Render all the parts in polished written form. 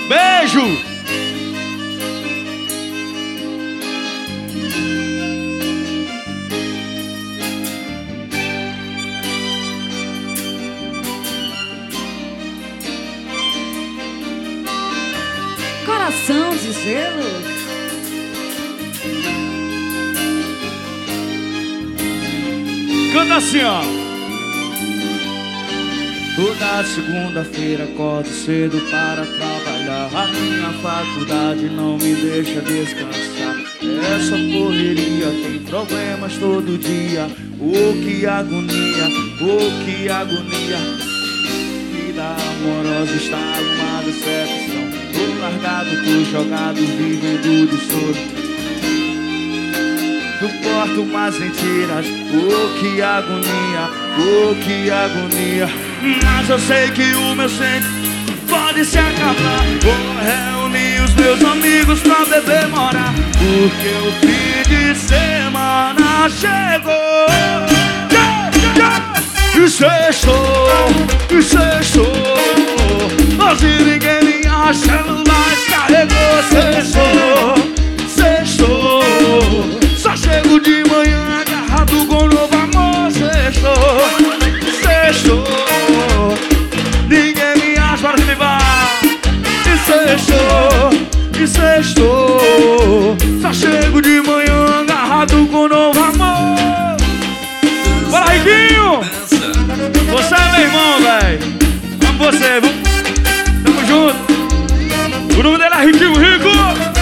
Beijo! Coração de gelo. Canta assim, ó. Toda segunda-feira acordo cedo para trabalhar. A minha faculdade não me deixa descansar. Essa correria tem problemas todo dia. Oh, que agonia, oh, que agonia. Vida amorosa está uma decepção. Tô largado, tô jogado, vivendo de soro. Suporto umas mentiras, oh, que agonia, oh, que agonia. Mas eu sei que o meu sentimento pode se acabar. Vou reunir os meus amigos pra beber morar, porque o fim de semana chegou. E sextou, hoje ninguém me acha, celular descarregou. Sextou, só chego de manhã agarrado com novo amor. Sextou, ninguém me acha, para que vai. E sextou, só chego de manhã agarrado com novo amor. Bora, Riquinho! Você é meu irmão, velho. Amo você, viu? Tamo junto. O nome dele é Riquinho Rico.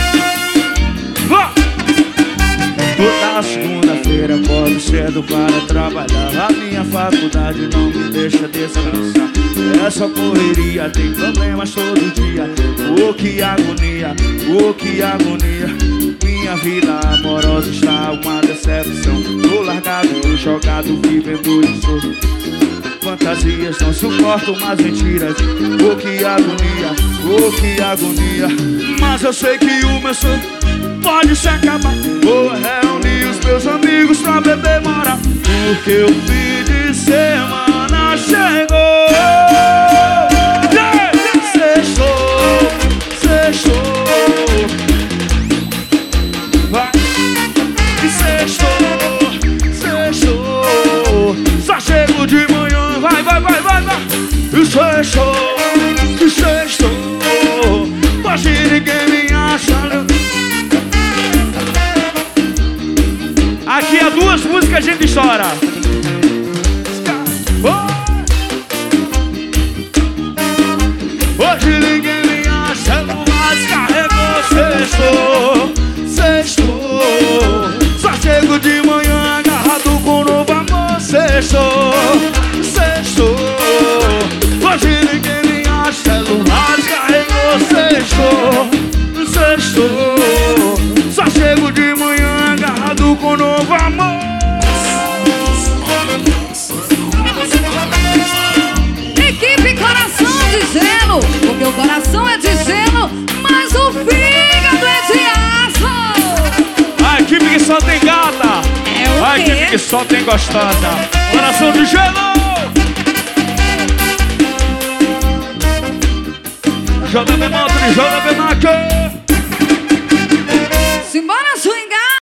Toda segunda-feira acordo cedo para trabalhar. A minha faculdade não me deixa descansar. Essa correria tem problemas todo dia. Oh, que agonia, oh, que agonia. Minha vida amorosa está uma decepção. Tô largado, tô jogado, vivendo de soro. Fantasias não suportam mais mentiras. Oh, que agonia, oh, que agonia. Mas eu sei que o meu sonho pode se acabar. Vou reunir os meus amigos pra beber morar, porque o fim de semana chegou. Sextou, vai. Sextou, só chego de manhã, vai. E sextou, hoje ninguém me acha. Aqui é duas músicas a gente chora. Hoje ninguém me acha, celular descarregou. Sextou, só chego de manhã agarrado com novo amor. Sextou, hoje ninguém me acha, celular descarregou. Sextou, só chego de manhã agarrado com novo amor. Equipe Coração de Gelo, porque o coração é de gelo, mas o fígado é de aço. A equipe que só tem gata, É o a quê? equipe que só tem gostosa. Coração de Gelo. JB Moto e JB Mac. Simbora swingar.